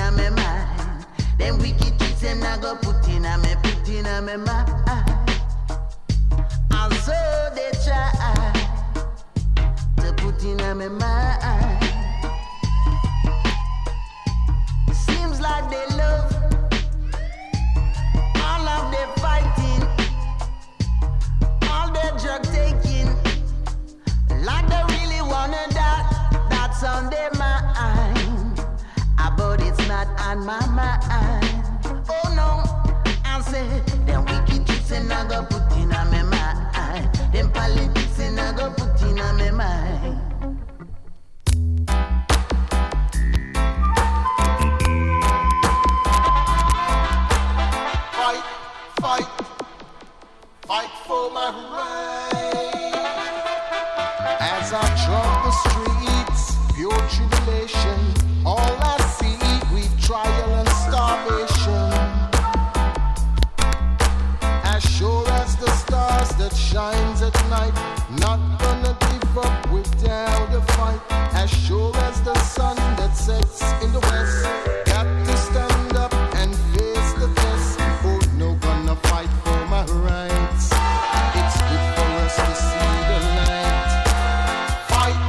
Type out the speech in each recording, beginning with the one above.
a me mind. Them wicked tricks them not go put in a me mind. And so they try to put in a me mind. Seems like they love all of their fighting, all their drug taking. Like they really wanna that's on their mind. But it's not on my mind. Oh no, I said, them wicked tricks and I go put in on my mind. Them politics and I go put in on my mind. Fight for my right. As I trod the streets, pure tribulation, all I see, grief, trial and starvation. As sure as the stars that shines at night, not gonna give up without a fight. As sure as the sun that sets in the west, got to stand up and face the test. Oh, no, gonna fight for my rights. It's good for us to see the light. Fight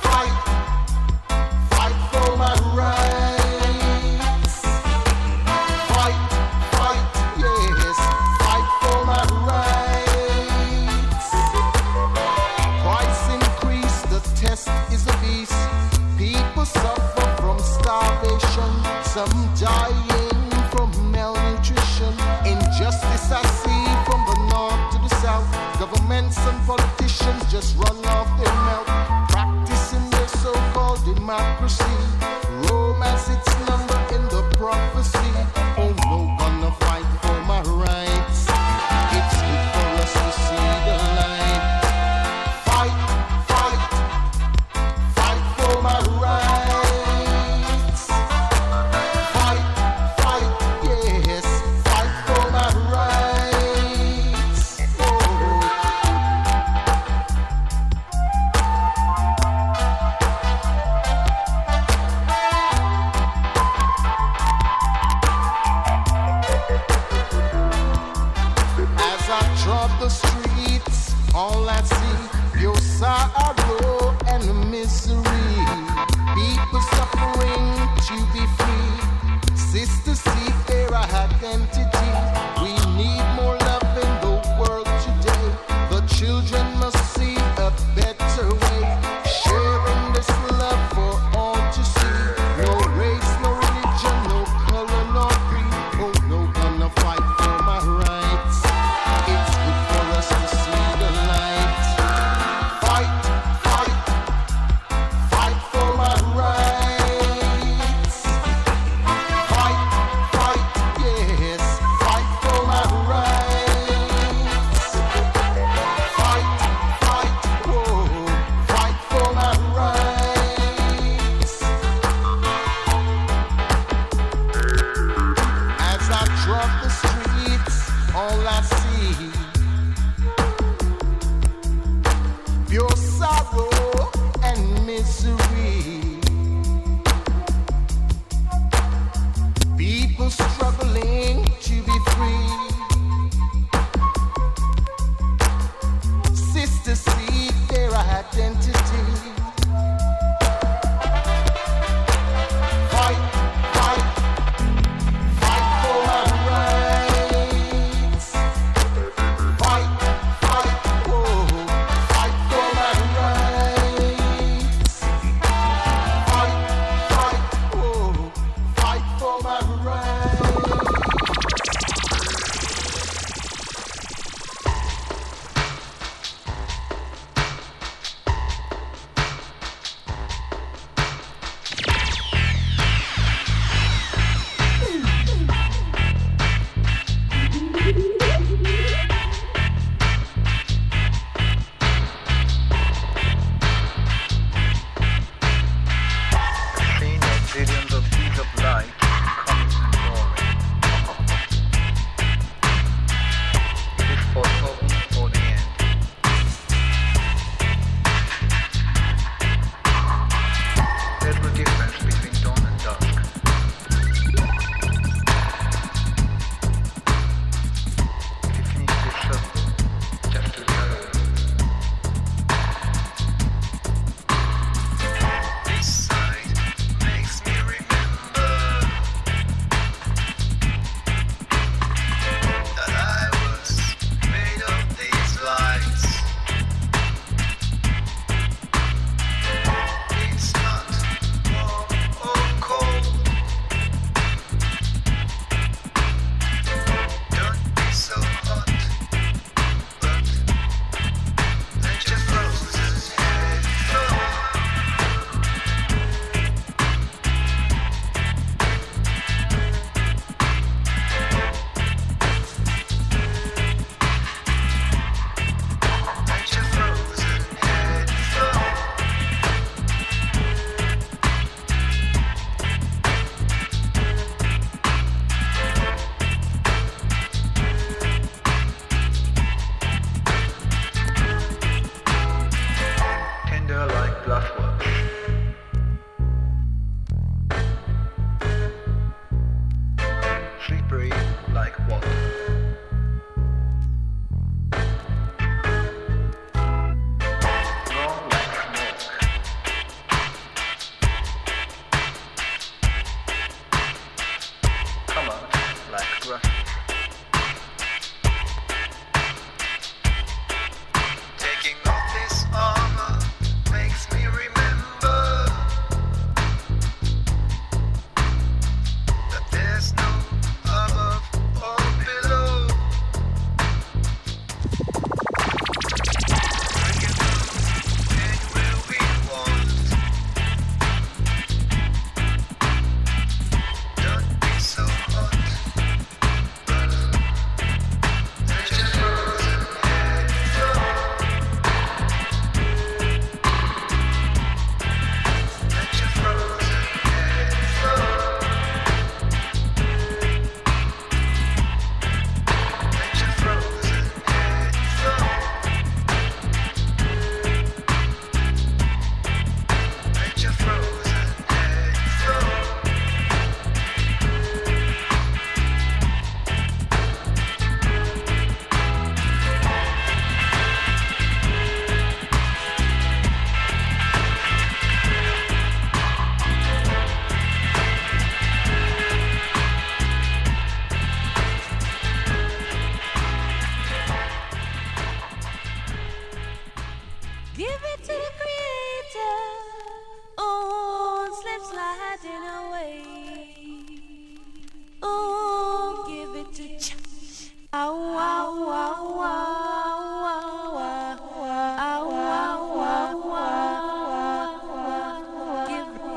for my rights. Fight, yes, fight for my rights. Price increase, the test is a beast. People suffer from starvation, some dying from malnutrition. Injustice I see from the north to the south. Governments and politicians just run off their mouth, practicing their so-called democracy. Rome has its number in the prophecy. Oh no, gonna fight for my rights. It's good for us to see the light. Fight for my rights. Fight, yes, fight for my rights. Oh. As I trod the streets, all I see, pure sorrow and misery. People suffering to be free. Sisters seek their identity. We need more love in the world today. The children must see a better way. Sharing this love for all to see. No race, no religion, no color, no creed. Oh no, gonna fight for my rights. It's good for us to see the light. Fight for my rights. Fight, yes, fight for my rights. Fight, fight for my rights. As I trod the streets, all I see, pure sorrow and misery. People struggling to be free. Sisters seek their identity. Fight for my rights. Fight for my rights. Fight for my rights. Give it to the Creator. Oh, slip sliding away. Oh, give it to Cha. Ow, ow, ow, ow, ow, ow, ow, ow, ow. Give it.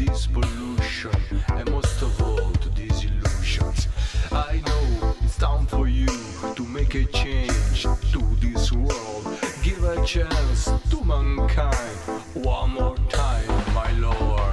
this pollution, and most of all to these illusions. I know it's time for you to make a change to this world. Give a chance to mankind one more time, my Lord.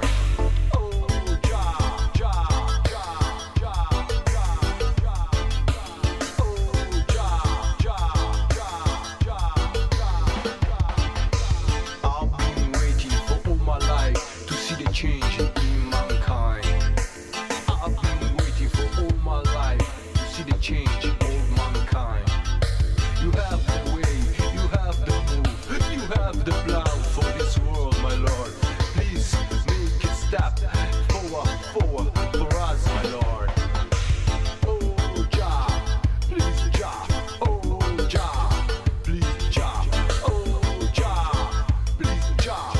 Change in mankind. I've been waiting for all my life to see the change of mankind. You have the way, you have the move, you have the plan for this world, my Lord. Please make it step forward for us, my Lord. Oh Jah, please Jah, oh Jah, please Jah, oh Jah, please Jah.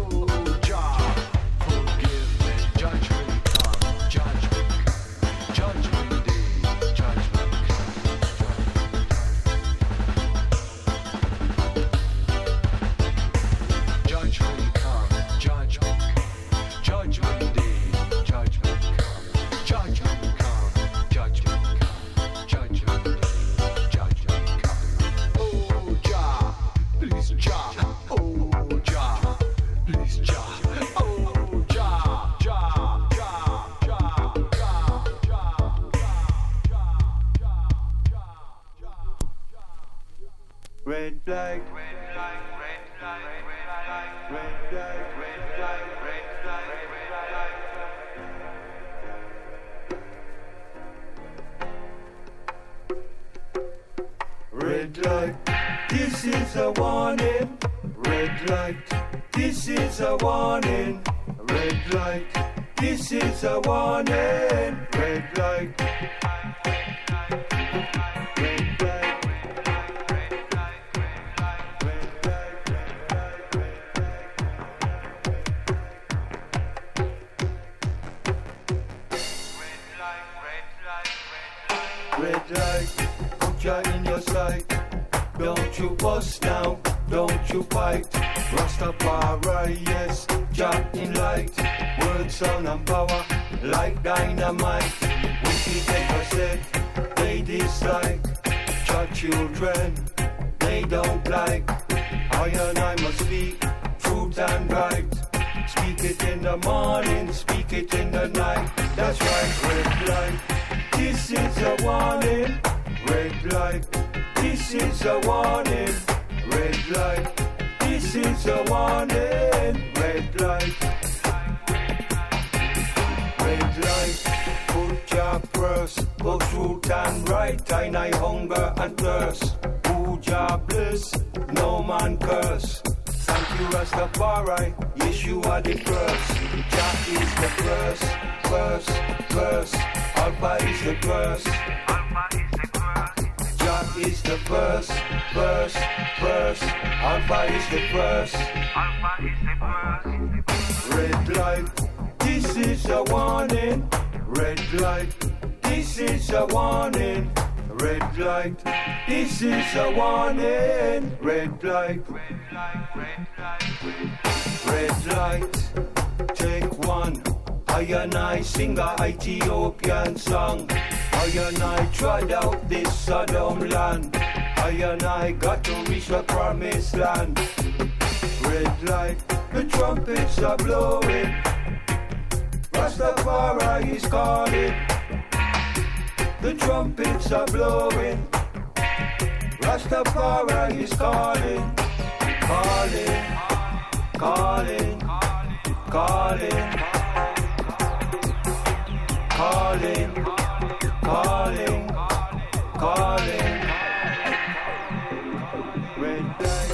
Red flag, red flag, red flag, red flag, red flag, red flag, red flag. Red light, this is a warning. Red light, this is a warning. Red light, this is a warning. Red light. Red light, put ya in your sight. Don't you bust now, don't you fight. Rastafari, yes, Jah in light. Word, sound and power, like dynamite. Wicked ever said, they dislike. Jah children, they don't like. I and I must speak, truth and right. Speak it in the morning, speak it in the night. That's right, red light. This is a warning, red light. This is a warning, red light. This is a warning, red light. Red light, put your purse, go truth and right. I night hunger and thirst. Who Jah bless, no man curse. Thank you Rastafari, yes you are the first. Jah is the first. Alpha is the first. Jah is the first. Alpha is the first. Red light, this is a warning. Red light, this is a warning. Red light, this is a warning. Red light, red light, take one. I and I sing a Ethiopian song. I and I tried out this Sodom land. I and I got to reach the promised land. Red light, the trumpets are blowing. Rastafari is calling. The trumpets are blowing. Rastafari is calling. Calling. Red light.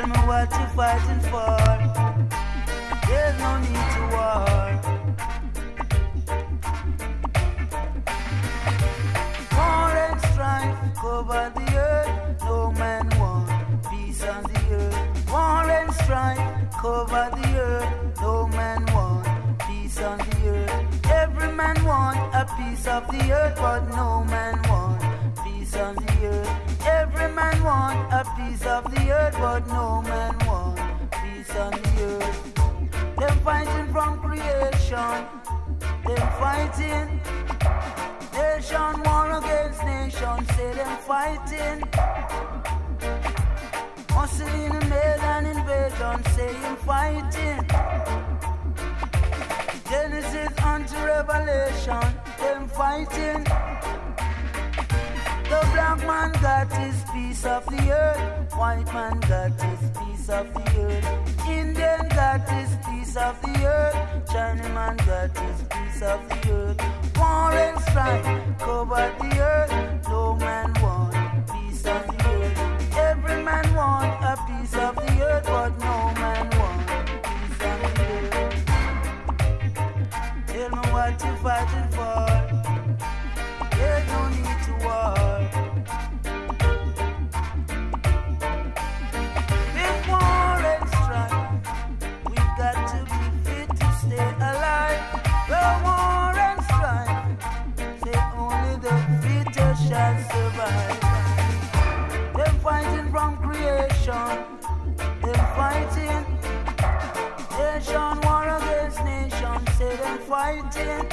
Tell me what you're fighting for. There's no need to war. War and strife cover the earth. No man want peace on the earth. War and strife cover the earth. No man want peace on the earth. Every man want a piece of the earth, but no man want peace on the earth. Every man want a piece of the earth, but no man want peace on the earth. Them fighting from creation. Them fighting. Nation war against nation. Say them fighting. Mussolini made an invasion. Say him fighting. Genesis unto Revelation. Them fighting. The black man got his piece of the earth. White man got his piece of the earth. Indian got his piece of the earth. Chinese man got his piece of the earth. War and strife cover the earth. No man want peace of the earth. Every man want a piece of the earth, but no man want peace of the earth. Tell me what you're fighting for. There's no need to war. With war and strife, we've got to be fit to stay alive. The war and strife, say only the fittest shall survive. They're fighting from creation. They're fighting. Nation war against nation. Say they're fighting.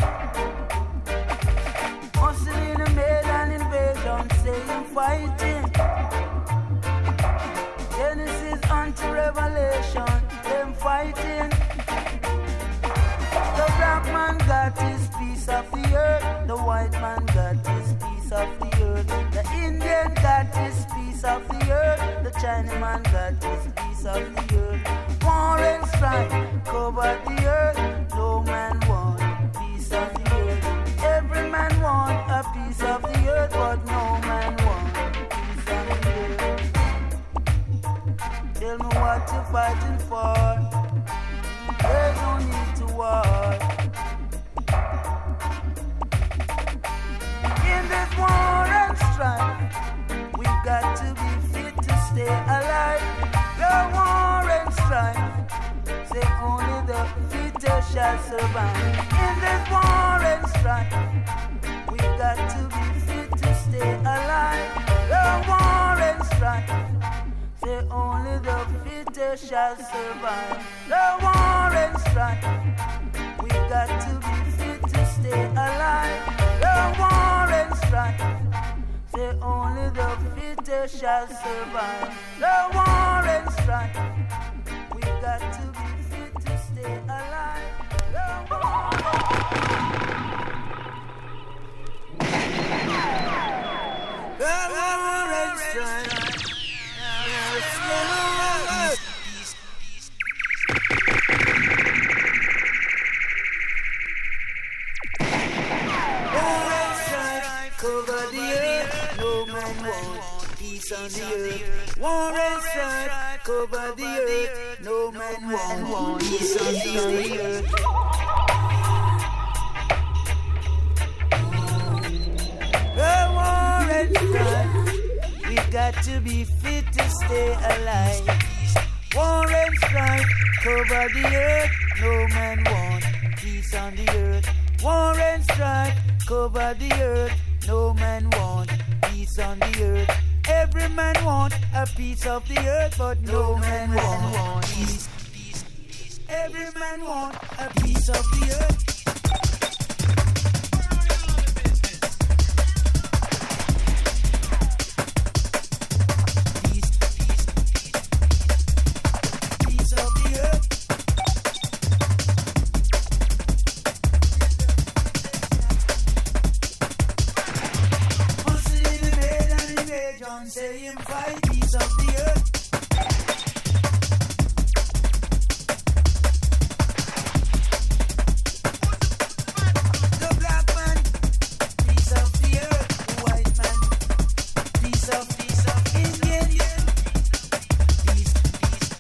Mussolini made an invasion, saying fighting. Genesis unto Revelation, them fighting. The black man got his piece of the earth. The white man got his piece of the earth. The Indian got his piece of the earth. The Chinese man got his piece of the earth. War and strife cover the earth. No man want peace of the earth. Every man want a piece of the earth, but no man want peace of the earth. Tell me what you're fighting for. There's no need to war. In this war and strife, we've got to be fit to stay alive. The war and strife, say only the fittest shall survive. In this war and strife, we've got to be fit to stay alive. The war and strife, say only the fittest shall survive. The war and strife, we've got to be fit to stay alive. The war and strife, say only the fittest shall survive. The war and strife, we've got to be fit to stay alive. The war and strife. Cover the earth, no man want peace on the earth. War and strife, cover the earth, no man want peace on the earth. The war and strife, we've got to be fit to stay alive. War and strife, cover the earth, no man want peace on the earth. War and strife, cover the earth. No man want peace on the earth. Every man want a piece of the earth, but no man want peace. Every man want a piece of the earth. Say him fight piece of the earth. The black man, piece of the earth. The white man, piece of Indian. Piece.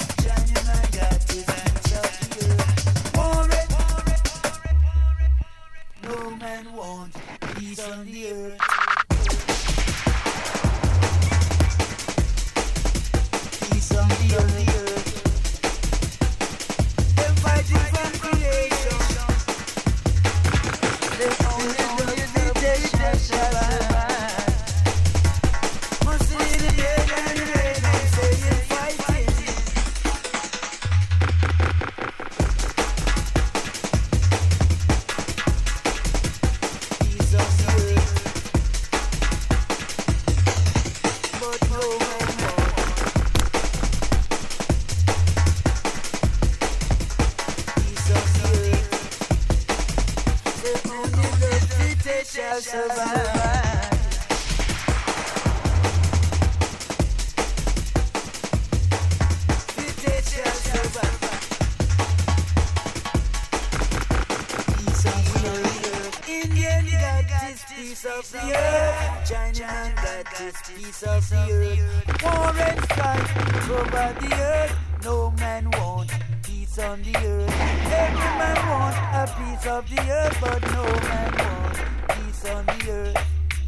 of the earth. Chinaman got his piece of the earth. War and strife over the earth. No man wants peace on the earth. Every man wants a piece of the earth, but no man wants peace on the earth.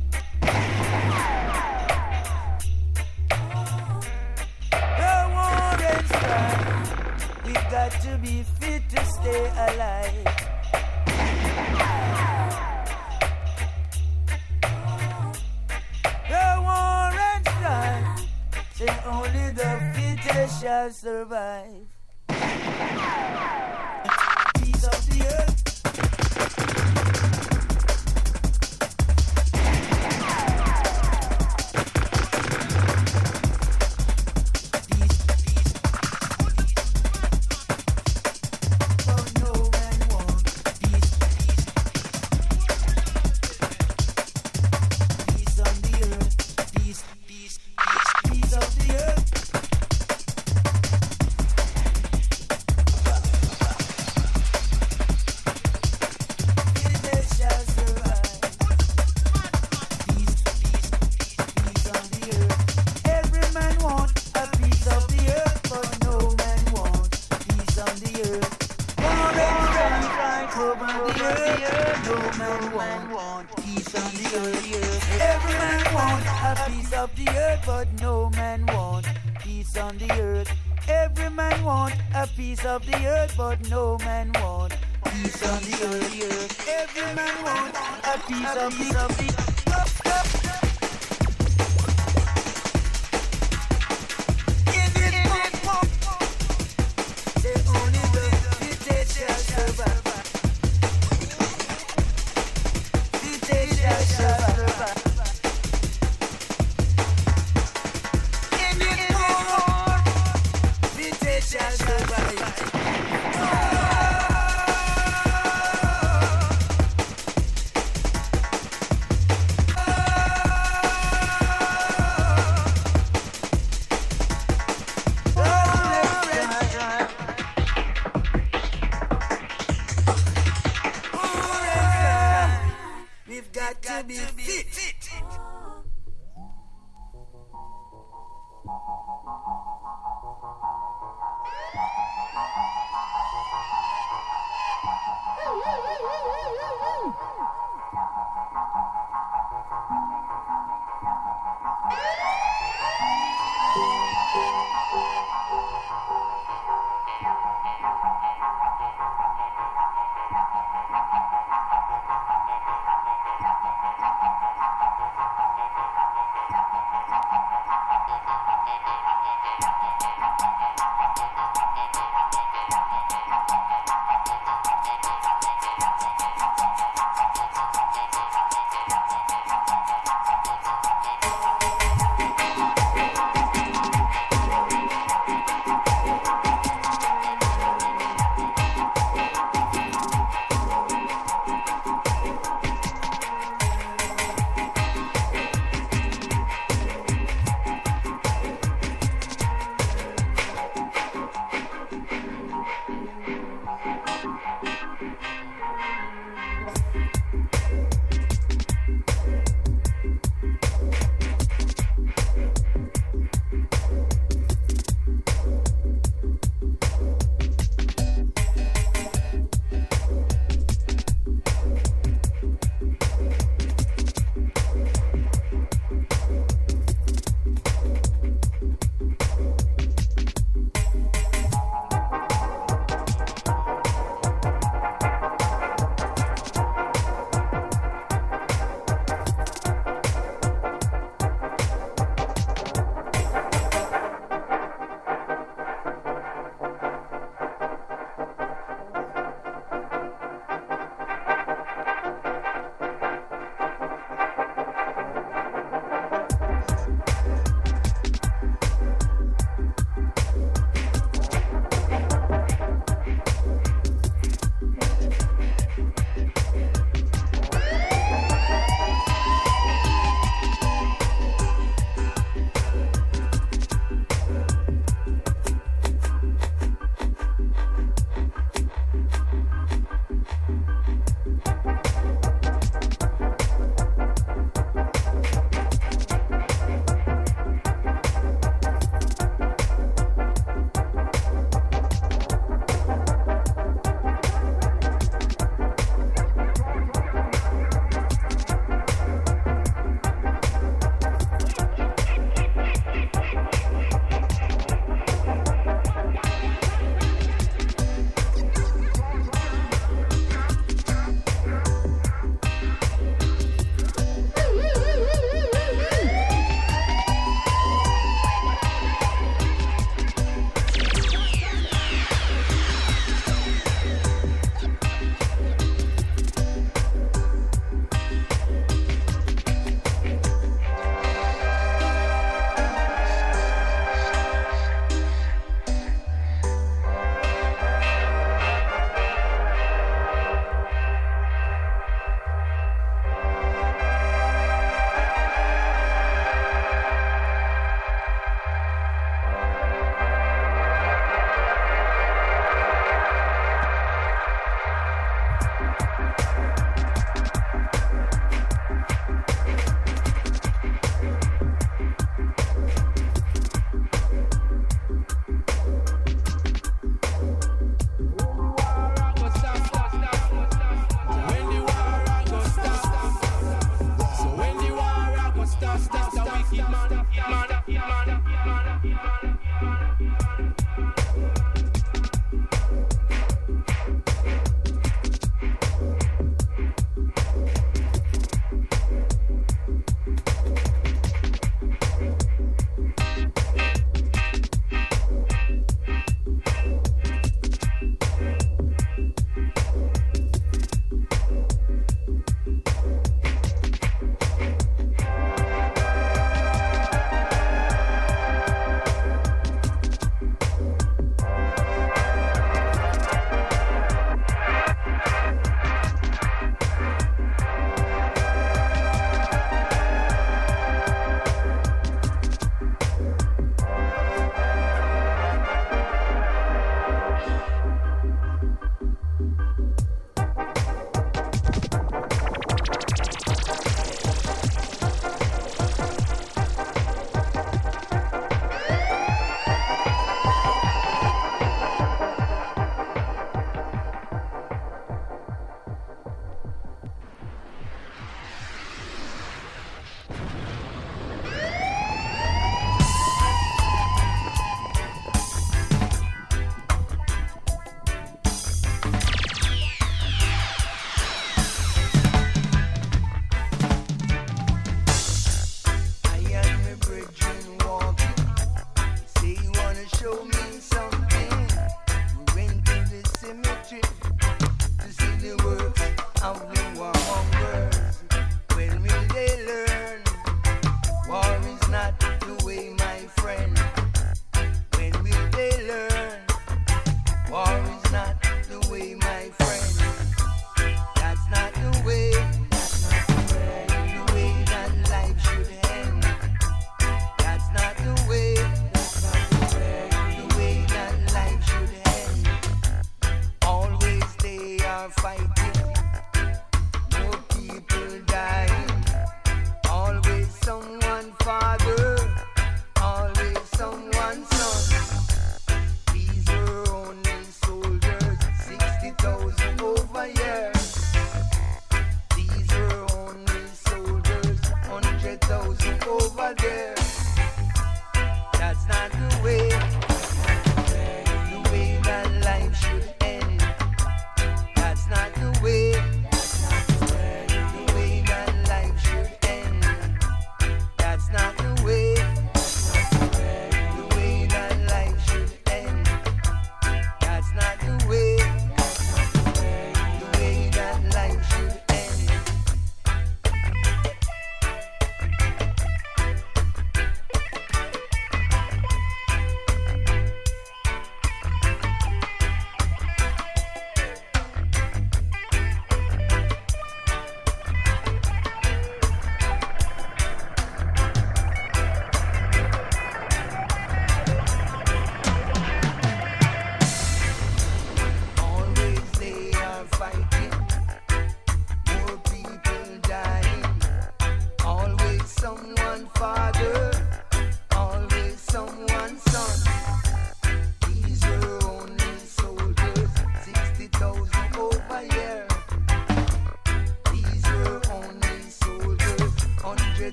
The war and strife, we got to be fit to stay alive. The war and strife, say only the fittest shall survive. Piece of the earth.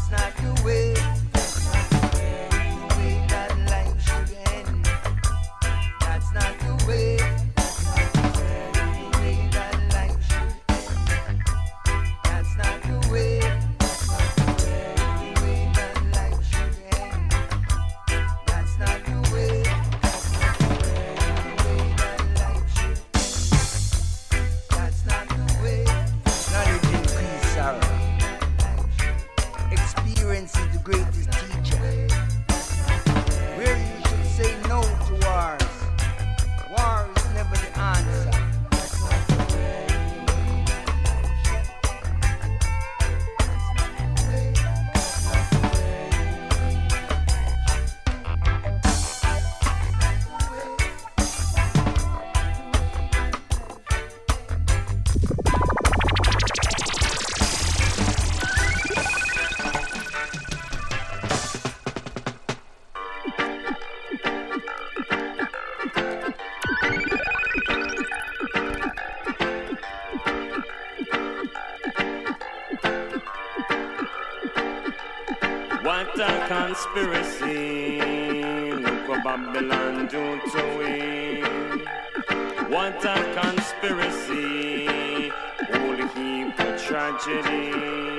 That's not the way. The way that life should end. That's not the way. The way that life should end. That's not the way. The way that life should end. That's not the way. The way that life should end. That's not the way. Knowledge increase sorrow. Experience is the greatest teacher. Where you should say no to wars. War is never the answer. What a conspiracy, look what Babylon do to we. What a conspiracy, holy heap of tragedy.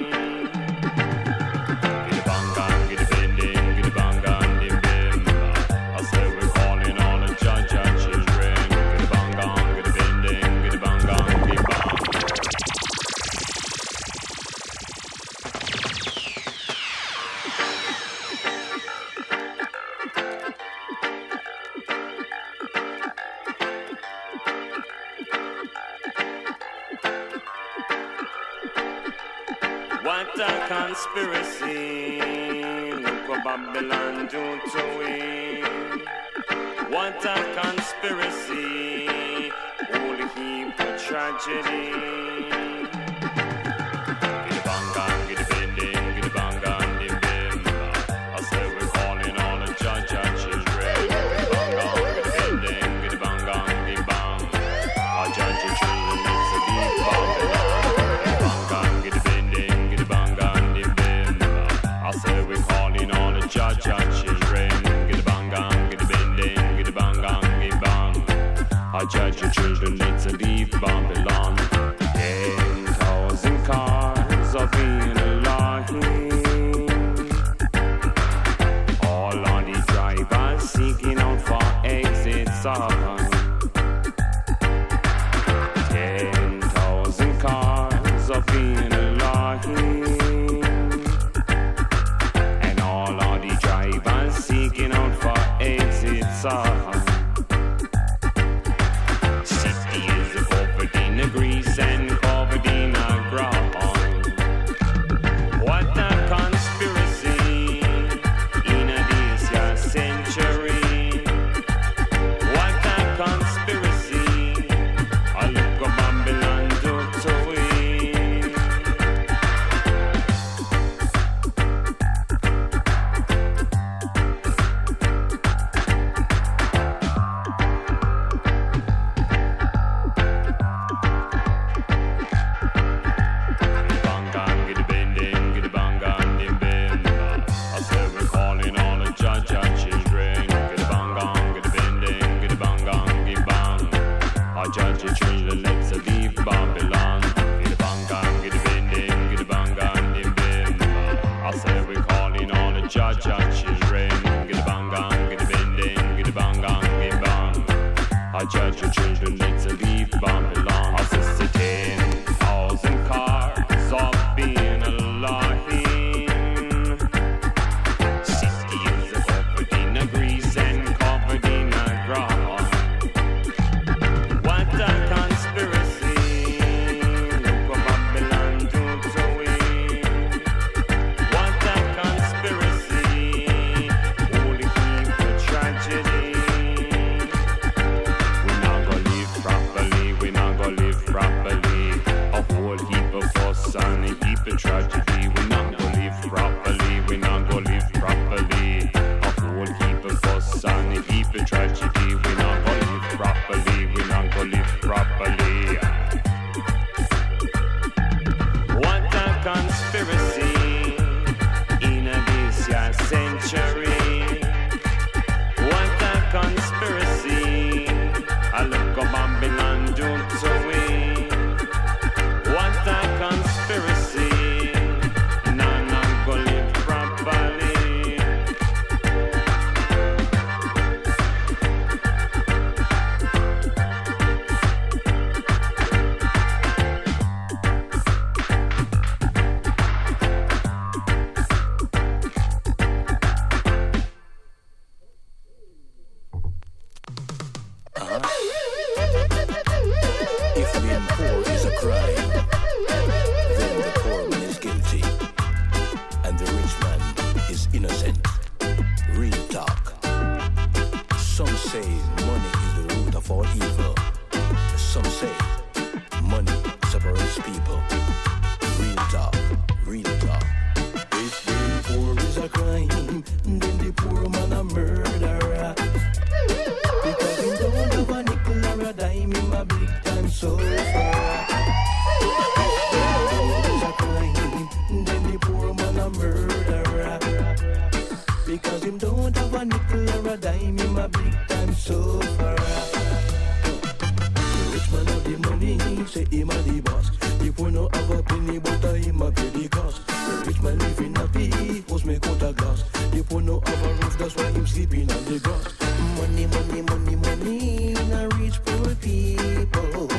Get a bang, get a bending, get a bang, get a bend. I say we're calling all the judge and children. Get a bang, get a bending, get a bang, get a bang. What a conspiracy, look what Babylon do to we. What a conspiracy, holy heap of tragedy. Get a bang, get a bending, get a bang, get a bend. I say we're calling all the judge and children. Get a bang, get a bending, get a bang, get a bang. Our judge and children, it's a deep Babylon. Get a bending, get a bang, get a bend. I say we're calling all the judge and children. Get a bang, get a bending, get a bang, get a bang. Our judge and children, let's leave Babylon. 10,000 cars are being aligned. All of the drivers seeking out for exits on. 10,000 cars are being aligned. And all of the drivers seeking out for exits on. City is covered in grease and covered in ground. What a conspiracy in this year century. What a conspiracy. I look at Babylon do to we. Get a bending, get a bang, get a bend. I say we're calling all the judge and children. Get a bang, get a bending, get a bang, get a bang. Our judge and children, let's leave Babylon. Get a bang, get a bending, get a bang, get a bend. I say we're calling all the judge and children. Get a bang, get a bending, get a bang, get a bang. Our judge and children, let's leave Babylon. I say 10,000 cars are being aligned. City is covered in grease and covered in ground. What a conspiracy, look what Babylon do to we. What a conspiracy, holy heap of tragedy. We not gonna live properly, we not gonna live properly. A whole heap of fuss and a heap of tragedy. We not gonna live properly, we not gonna live properly. A whole heap of fuss and a heap of tragedy. We not gonna live properly, we not gonna live properly. What a conspiracy century. What a conspiracy. I look at Babylon do to we. What a conspiracy. None of go live properly. If being poor is a crime, then the poor man is guilty, and the rich man is innocent. Real talk. Some say money is the root of all evil. Some say money separates people. Real talk, real talk. If being poor is a crime, then the poor man a murderer. Because he don't have a nickel or a dime, him a big time sufferer. If being poor is a crime, then the poor man a murderer. Because him don't have a nickel or a dime, him a big time sufferer. The rich man have the money, say him a the boss. The poor no have a penny, but him a pay the cost. The rich man living happy, house make out a glass. The poor no have a roof, that's why him sleeping on the grass. Money, money, money, money, na rich poor people.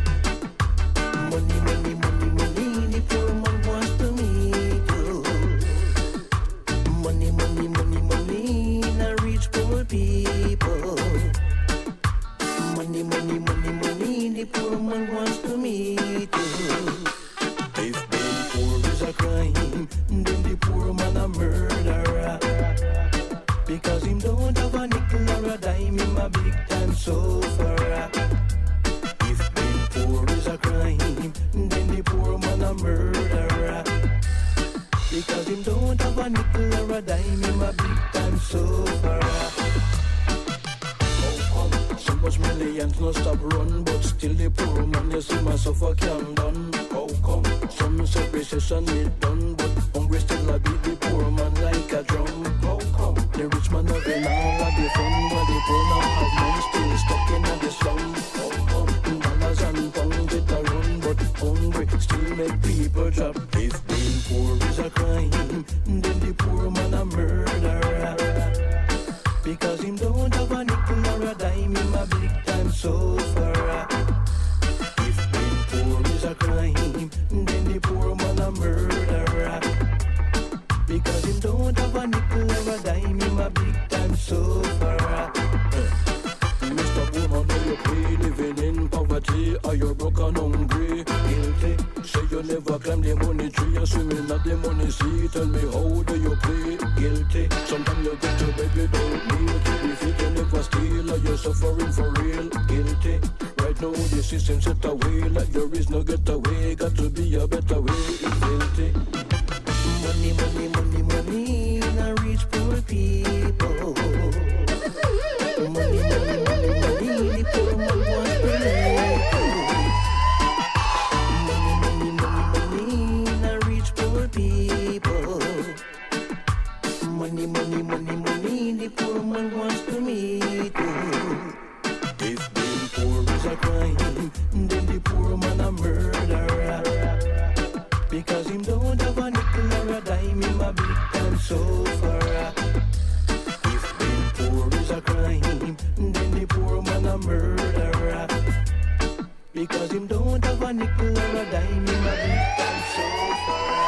Money, money, money, money, the poor man wants to meet you. Money, money, money, money, na rich poor people. Money, money, money, money, the poor man wants to meet you. If being poor is a crime, then the poor man a murderer. Because him don't have a nickel or a dime, him a big time sufferer. If being poor is a crime, then the poor man a murderer. Because him don't have a nickel or a dime, him a big time sufferer. So much millions no stop run, but still the poor man you see my suffer can done. How come? Some say recession it done, but hungry still a beat the poor man like a drum. How come? The rich man having all of the fun, while the poor man have none, still stuck in the slum. How come? Dollars and pounds it a run, but hungry still make people drop. If being poor is a crime, then the poor man a murderer. Because him don't have a nickel or a dime, him a big time sufferer. If being poor is a crime, then the poor man a murderer. Because him don't have a nickel or a dime, him a big time sufferer. Mr. Woman, do you pay living in poverty? Are you broke and hungry? Guilty. Say you never climb the money tree, you swimming at the money sea. Tell me how do you play? Guilty. Sometimes you get to beg, you don't need to be fit, you never steal, or you're suffering for real. Guilty. Right now the system set away, like there is no getaway. Got to be a better way. Guilty. Money, money, money, money, na rich poor people. Money, money, money, money, the poor man wants to live. Money, money, money, money, na rich poor people. Money, money, money, money, the poor man wants to meet you. If being poor is a crime, then the poor man a murderer. Because him don't have a nickel or a dime, him a big time sufferer. If being poor is a crime, then the poor man a murderer. Because him don't have a nickel or a dime, him a big time sufferer.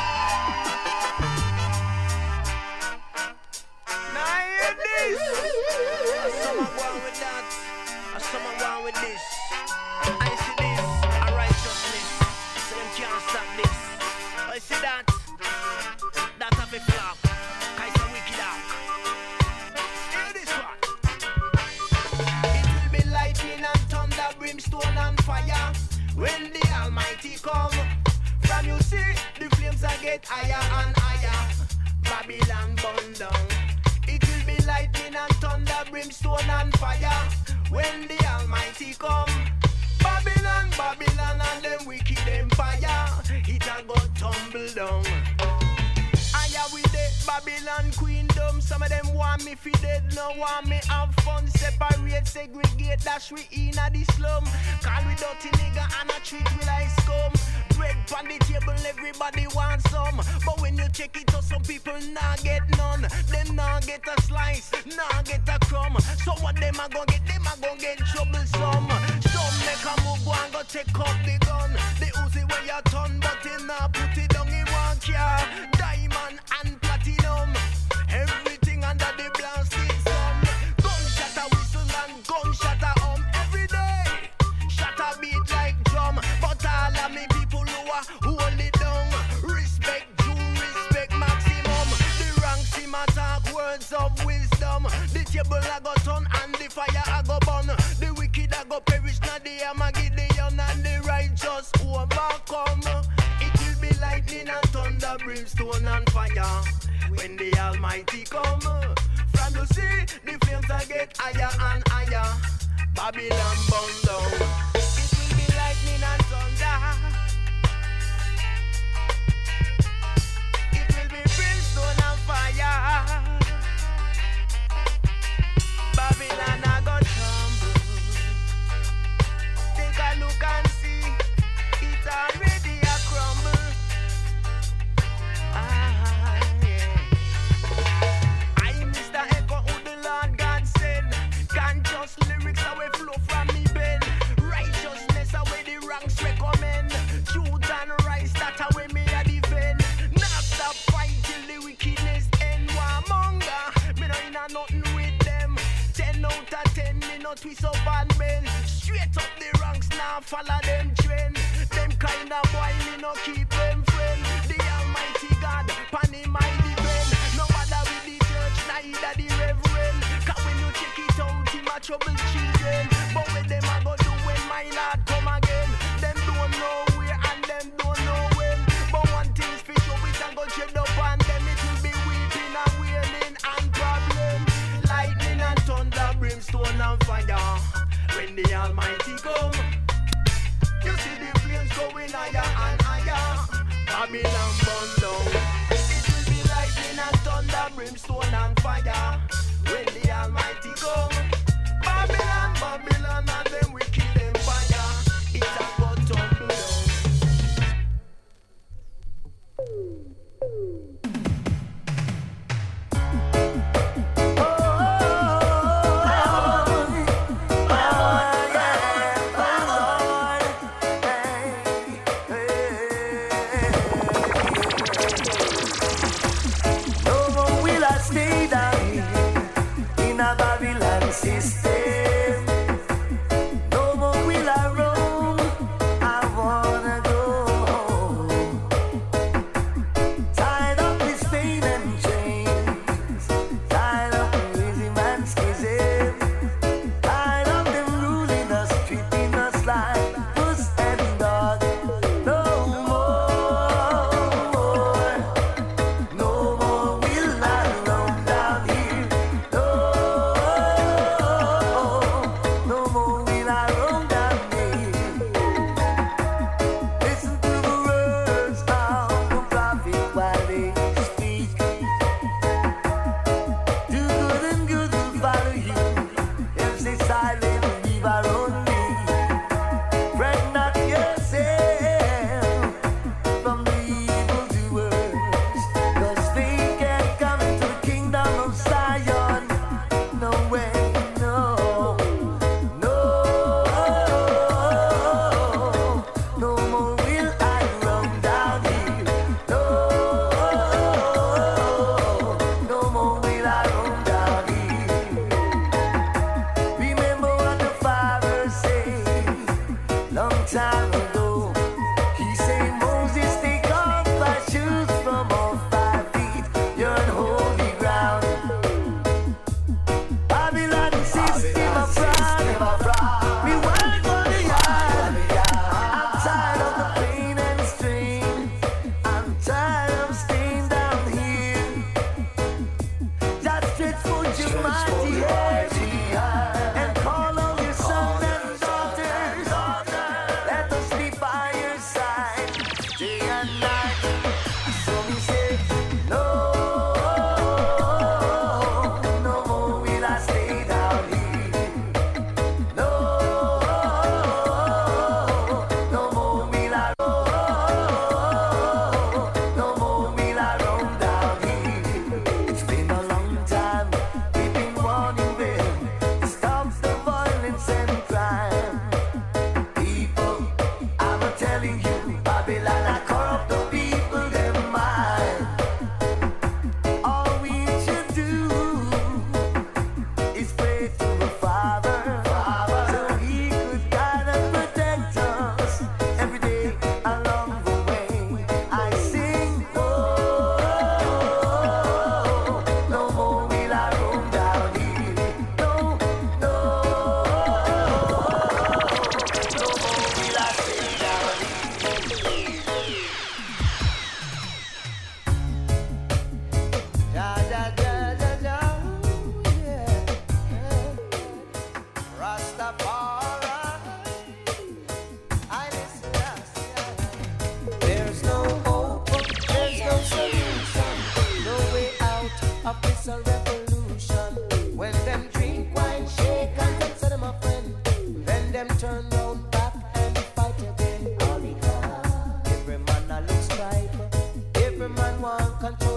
Now hear this. Someone wrong with that. Someone wrong with this. I see this. A righteousness. So them can't stop this. I see that. That have a flop. I say wicked out. Hear this one. It will be lightning and thunder, brimstone and fire when the Almighty come. From you see, the flames are get higher and higher. Babylon burn down. It will be lightning and thunder, brimstone and fire when the Almighty come. Babylon, Babylon and them wicked empire, it a go tumble down. Higher with the Babylon queen some of them want me fi dead, no want me have fun. Separate, segregate, dash we in a the slum. Call we dirty nigga and a treat we like scum. Bread on the table, everybody wants some. But when you check it out, some people nah get none. Them nah get a slice, nah get a crumb. So what them a gon' get? Them a gon' get troublesome. Some make a move, go and go take up the gun. The Uzi where you turn, but they nah put it down in one car. Diamond and platinum, everything under the blasting sun. Gunshot a whistle and gunshot a every day. Shot a beat like drum, but all of me people who are hold it down. Respect due, respect maximum. The ranks him attack words of wisdom. The table a go turn and the fire a go burn. The wicked a go perish, now the Armageddon and the righteous overcome. It will be lightning and thunder, brimstone and fire when the Almighty come. From the sea, the flames a get higher and higher. Babylon burn down. It will be lightning and thunder. It will be brimstone and fire. Babylon a go tremble. Take a look and see, it already a crumble. Yeah. I Mr. Echo who the Lord God send. Conscious lyrics away flow from me pen. Righteousness away the ranks recommend. Truth and rights that away me a defend. Not stop fight till the wickedness end. Warmonger, me no inna nothing with them. 10 out of 10, me no twist up and bend. Straight up the ranks now, follow them trend. Them kind of boy, me no keep them friend. The Almighty God, pan him I depend. No matter with the church, neither the reverend. Cause when you check it out, him a trouble children. But when them a go do when my Lord come again. Them don't know where and them don't know when. But one thing's for sure, we can go tread up on them. It will be weeping and wailing and problem. Lightning and thunder, brimstone and fire. When the Almighty come, you see the flames going higher and higher. Babylon burn down. It will be lightning and thunder, brimstone and fire. When the Almighty come, Babylon, Babylon, and them we kill them fire. It a go tumble down. System. No more will I roam. I wanna go home. Tired of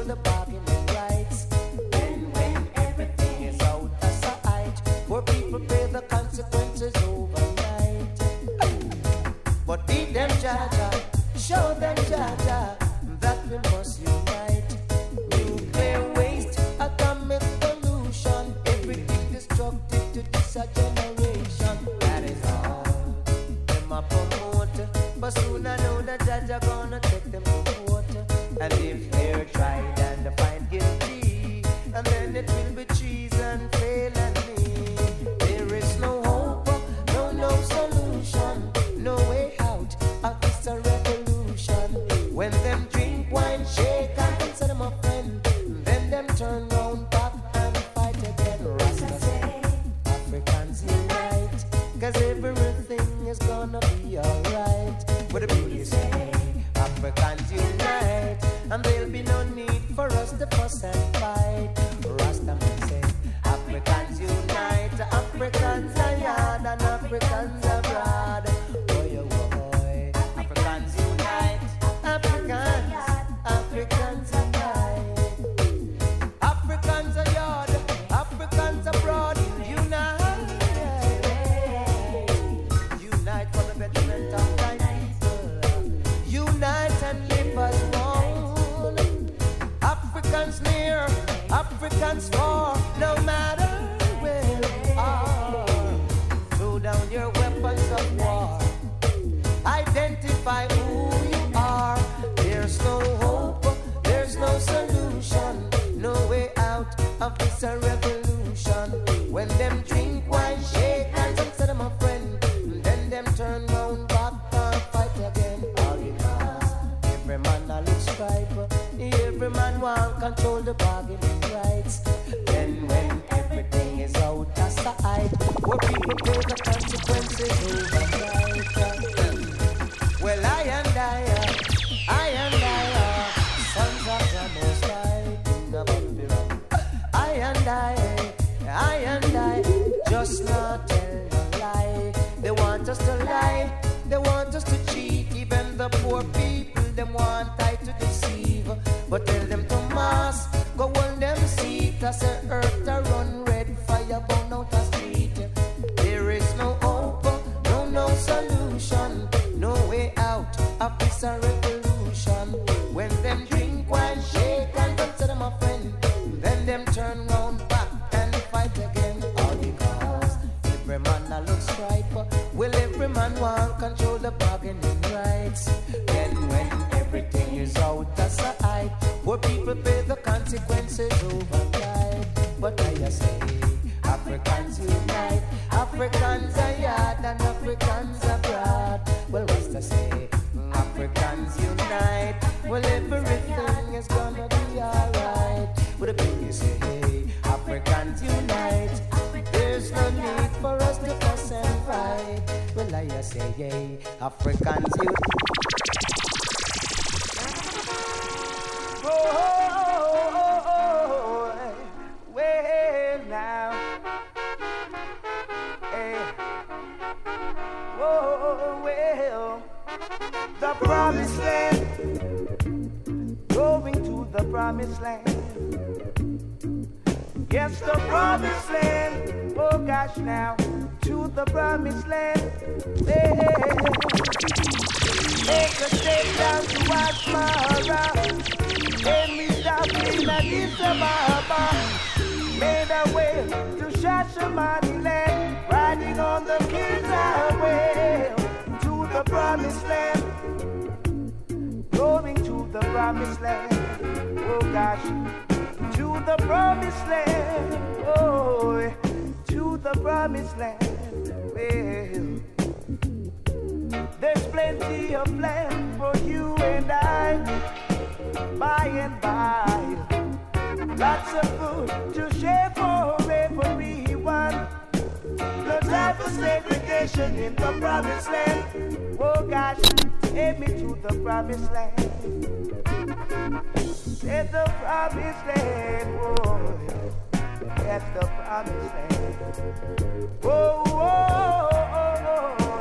the bargaining rights. Then when everything is out of sight, poor people pay the consequences overnight. But beat them, Jaja, show them, Jaja, that we must unite. Nuclear waste, atomic pollution, everything destructive to this generation. That is all them a promote, but soon I know that Jaja gonna take them to court. And if they're tried and find guilty, and then it will be treason, felony. There is no hope, no solution, no way out of this revolution. When them drink wine, shake and consider them a friend, then them turn round back and fight again. Rasta say, Africans unite, 'cause everything is gonna be alright. What the people say, Africans unite, and there'll be no need for us to fuss and fight. Rasta man say, Africans unite, Africans are yard and Africans abroad. Boy, oh boy, Africans unite, Africans unite. Africans are yard, Africans abroad. Unite, unite for the betterment of thy people. Unite and live as one. Africans near, Africans far, no matter where you are. Throw down your weapons of war. Identify who you are. There's no hope, there's no solution, no way out of this revolution. When them drink wine, shake hands and say them a friend, then them turn round back and fight again. All because every man a look stripe, every man want control the bargaining rights. Then when everything is out of sight, where people pay the consequences overnight. Well, I and I, sons of the Most High, never be wrong. I and I, just not tell a lie. They want us to lie, they want us to cheat. Even the poor people, them want I to deceive. But tell them to mass, go hold them seat. As the earth to run red, fire burn out the street. There is no hope, no solution, no way out of this revolution. When them drink wine, shake and consider them a friend, then them turn round back and fight again. All because every man a look stripe. Well, every man want control the bargaining rights. Then when everything is out of sight, where people pay the consequences overnight. But I say, Africans unite, Africans are yard and Africans abroad. Well, Rasta say, Africans unite, well, everything is gonna be alright. But the people say, Africans unite, there's no need for us to fuss and fight. Well, I say, Africans unite. Well now, well, the promised land, going to the promised land. Yes, the promised land, oh gosh now, to the promised land. Take a step down to Asmara, and we stop in Addis Ababa. Made our way to Shashamani land, riding on the King's Highway to the promised land, going to the promised land. Oh gosh, to the promised land, oh, to the promised land. Well, there's plenty of land for you and I, by and by. Lots of food to share for everyone. No time for segregation in the promised land. Oh gosh, take me to the promised land. It's the promised land, oh, that's the promised land. Oh, oh, oh, oh,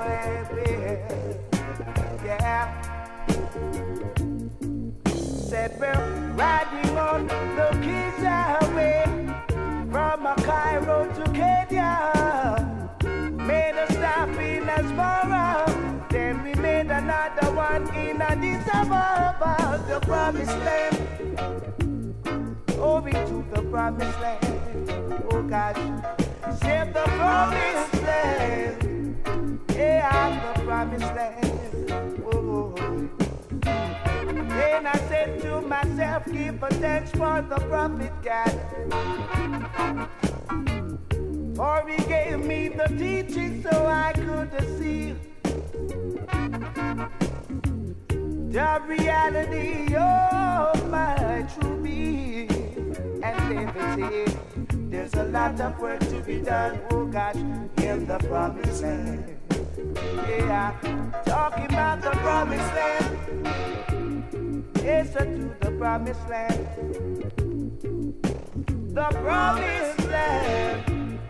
yeah. Said we're riding on the promised land. Over to the promised land. Oh gosh, said the promised land. Yeah, the promised land. Oh. Then I said to myself, give a thanks for the prophet God. For he gave me the teaching so I could see the reality of my true being. And David said, there's a lot of work to be done, oh gosh, in the promised land. Yeah, talking about the promised land. Yes, to the promised land. The promised